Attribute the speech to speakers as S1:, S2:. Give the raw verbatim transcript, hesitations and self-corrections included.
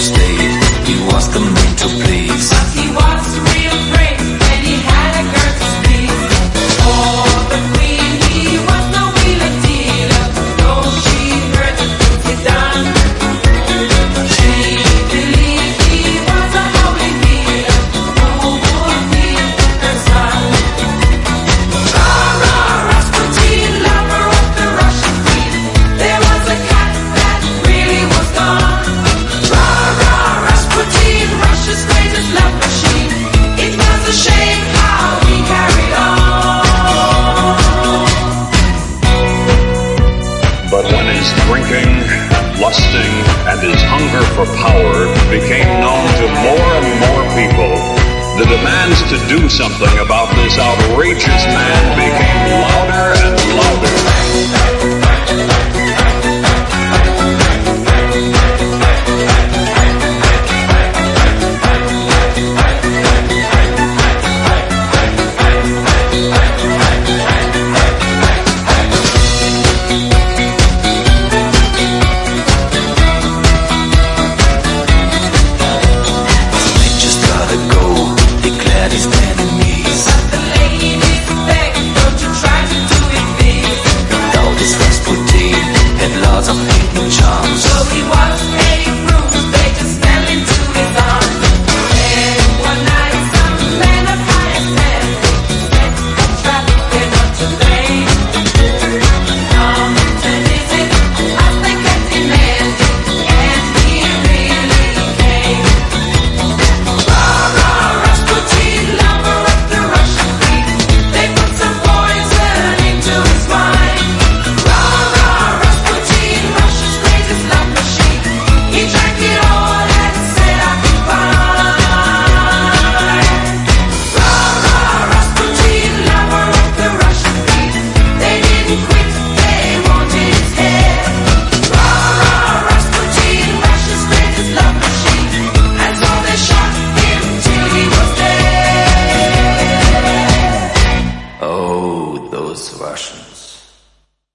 S1: state. He was the man to please.
S2: But he was real brave, and he had a girl to please. Oh, the queen, he was no wheeler dealer. Though she heard the things he done, she believed he was a howling healer who would heal her son. Rah, rah, Rasputin, lover of the Russian queen. There was a cat that really was gone. Rah, rah, Rasputin, Russia's greatest love machine. It was a shame how he carried on.
S3: But when his drinking, lusting, and his hunger for power became known to more and more people, the demands to do something about this outrageous man became louder and louder.